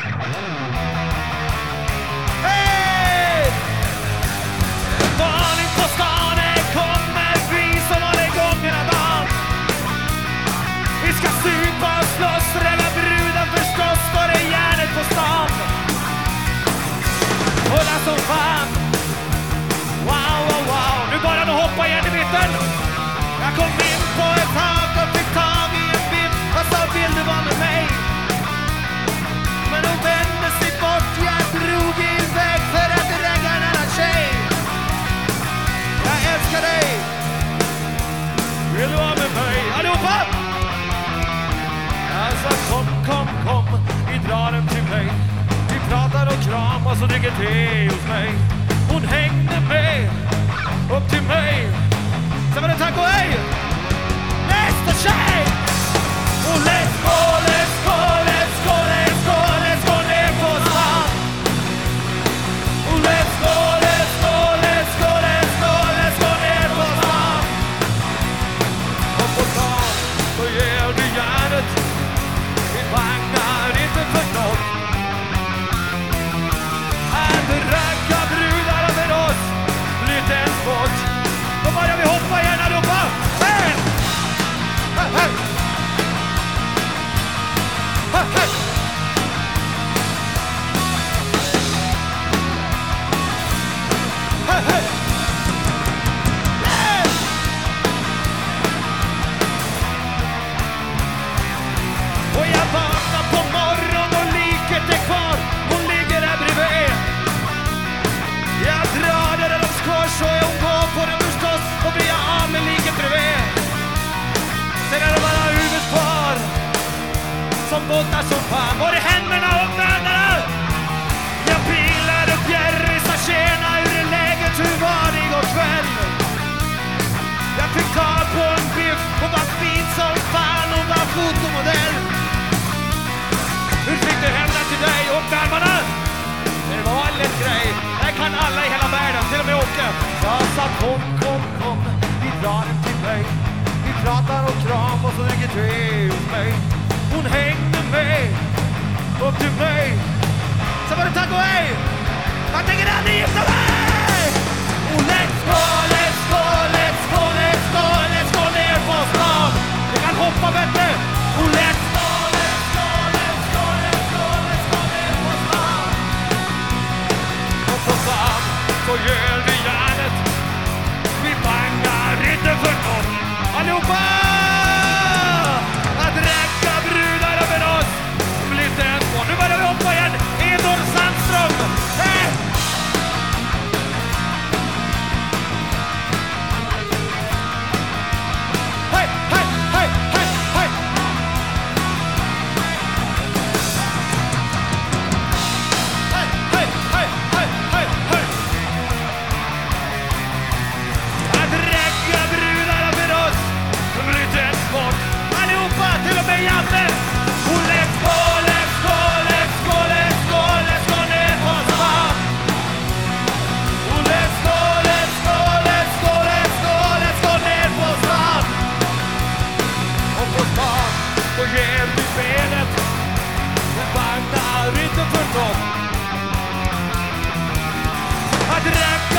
Hej! Varning på stan, det kommer vi som håller gångerna dan. Vi ska supa och slåss, rädda bruden förstås, står det järnet på stan. Hålla som fan. Wow, wow, wow. Nu bara nu hoppa igen i mitten. Jag kom in på ett tak och fick tag i en bild. Vad sa, vill du vara med mig? Men hon vände sig bort. Jag drog iväg för att rägga en annan tjej. Jag älskar dig. Vill du vara med mig? Allihopa! Jag sa kom, kom, kom. Vi drar den till mig. Vi pratar och kramas och dricker te hos mig. Hon hängde med upp till mig. Sen var det tack och hej. Nästa tjej. Och let's go, let's go, let's go, let's go, let's go ner på stan. Och let's go, let's go, let's go, let's go, let's go ner på stan. Och på stan så ger vi järnet. Vi vagnar inte för något. Racka brudar över oss. Flytt en sport. Då börjar vi hoppa igen allihopa. Hej! Hej! Hej! Hej! Hej! Hej! Hej! Hej! Och jag vaknar på morgon och liket är kvar. Hon ligger där bredvid. Jag drar det där de skors och hon går på den förstås. Och blir jag av med liket bredvid. Sen är det bara huvudet kvar som båtar som fan. Var är händerna och mödarna? Jag pilar upp Jerry sa tjena, hur är läget, hur var det igår kväll? Jag fick tag på en biff, hon var fin som fan, hon var fotomodell. Hur fick det hända till dig och värmarna? Det var en lätt grej. Det kan alla i hela världen, till och med Åke. Jag sa kom, kom, kom. Vi drar den till mig. Vi pratar och kram och så dricker te hos mig. Hon hängde med upp till mig. Så var det tack och hej. Man tänker att ni gifta mig. Och let's go, let's go, let's go, let's go, let's go ner på stan. Vi kan hoppa bättre. Och let's go, let's go, let's go, let's go, let's go ner på stan. Och på stan så gör vi järnet. Vi bangar inte för något. Allihopa! Att räcka brudar över oss. Blivit en på. Nu börjar vi hoppa igen. Edor Sandström. Hej! Hej, hej, hej, hej, hej. Hej, hej, hej, hej, hej, hej. Att räcka brudar över oss. Blivit en sport. Allihopa, till och med Janne. Och let's go, let's go, let's go, let's go, let's go ner på stan. Och let's go, let's go, let's go, let's go, let's go ner på stan. Och på stan så ger vi benet. Men vagnar inte för något. Att räcka